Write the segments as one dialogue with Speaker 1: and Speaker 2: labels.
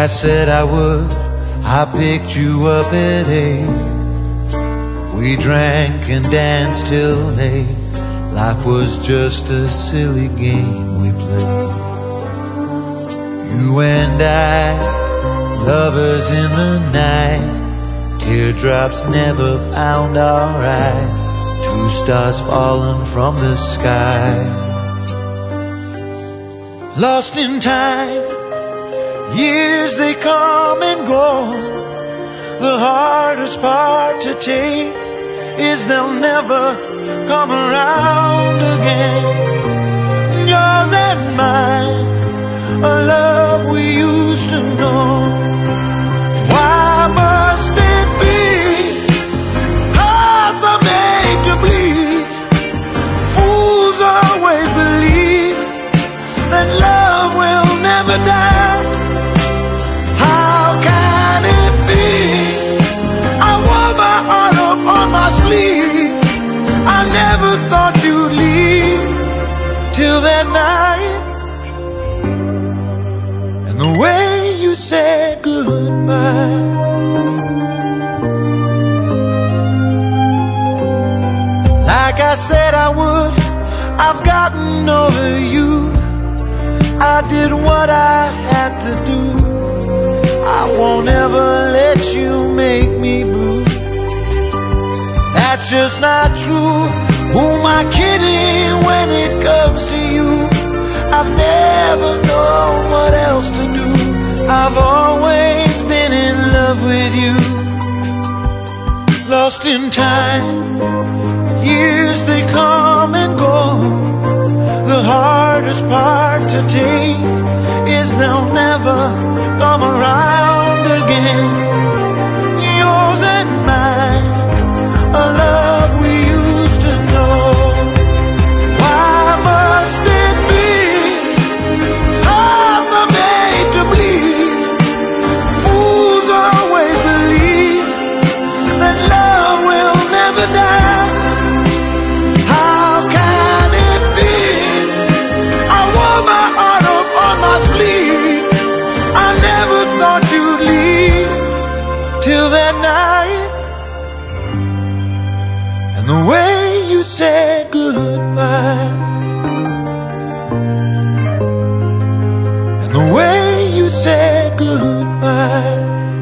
Speaker 1: I said I would, I picked you up at 8. We drank and danced till late. Life was just a silly game we played. You and I, lovers in the night. Teardrops never found our eyes. 2 stars falling from the sky. Lost in time, years they come and go. The hardest part to take is they'll never come around again. Yours and mine, a love we used to know. Why must it be hearts are made to bleed? Fools always believe that love will never die. How can it be? I wore my heart up on my sleeve. I never thought you'd leave till that night. And the way you said goodbye. Like I said I would, I've gotten over you. I did what I had to do. I won't ever let you make me blue. That's just not true. Who am I kidding when it comes to you? I've never known what else to do. I've always been in love with you. Lost in time, years they come and go. The hardest part to take is they'll never come around again. Yours and mine, a love we used to know. Why must it be hearts are made to bleed? Fools always believe that love will never die. How can it be? I wore my heart up on my sleeve. I never thought you'd leave till that night. And the way you said goodbye. And the way you said goodbye.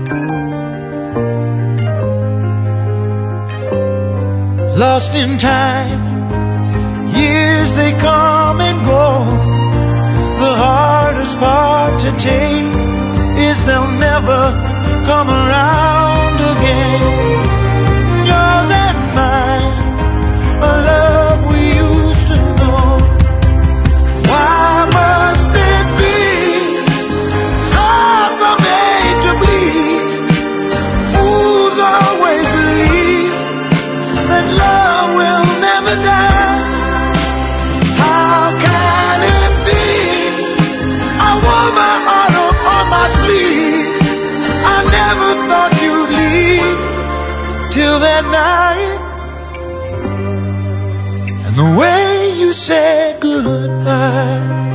Speaker 1: Lost in time, years they come and go. The hardest part to take is they'll never come around again. Yours and mine, a love we used to know. Why must it be hearts are made to bleed? Fools always believe that love will never die. How can it be? I wore my heart up on my sleeve. I never thought you'd leave till that night. And the way you said goodbye.